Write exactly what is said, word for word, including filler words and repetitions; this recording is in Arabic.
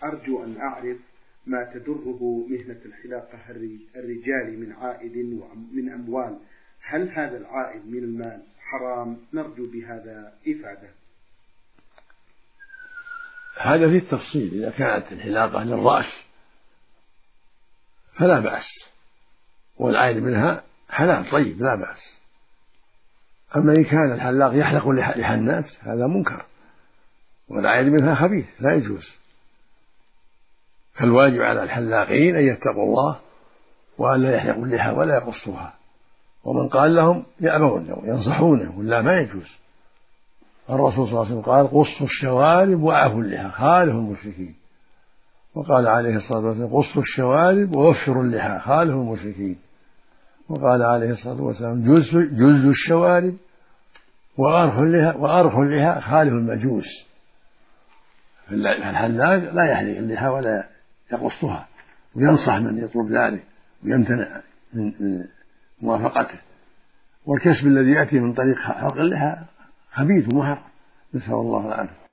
أرجو أن أعرف ما تدره مهنة الحلاقة الرجال من عائد ومن أموال، هل هذا العائد من المال حرام؟ نرجو بهذا إفادة. هذا فيه التفصيل. إذا كانت الحلاقة للرأس فلا بأس، والعائد منها حلال طيب لا بأس. أما إن كان الحلاق يحلق لحى الناس هذا منكر، والعائد منها خبيث لا يجوز. فالواجب على الحلاقين أن يتقوا الله وأن لا يحلقوا اللحى ولا يقصوها، ومن قال لهم يأبون ينصحونه ولا ما يجوز. الرسول صلى الله عليه وسلم قال قصوا الشوارب وعفوا اللحى خالفوا المشركين، وقال عليه الصلاة والسلام قصوا الشوارب ووفروا اللحى خالفوا المشركين، وقال عليه الصلاة والسلام جزوا الشوارب وأرخوا اللحى وأرخوا اللحى خالفوا المجوس. فالحلاق لا يحلق اللحى ولا يقصها، وينصح من يطلب ذلك ويمتنع من موافقته. والكسب الذي يأتي من طريق حلق اللحى خبيث ومحرم، نسأل الله العافية.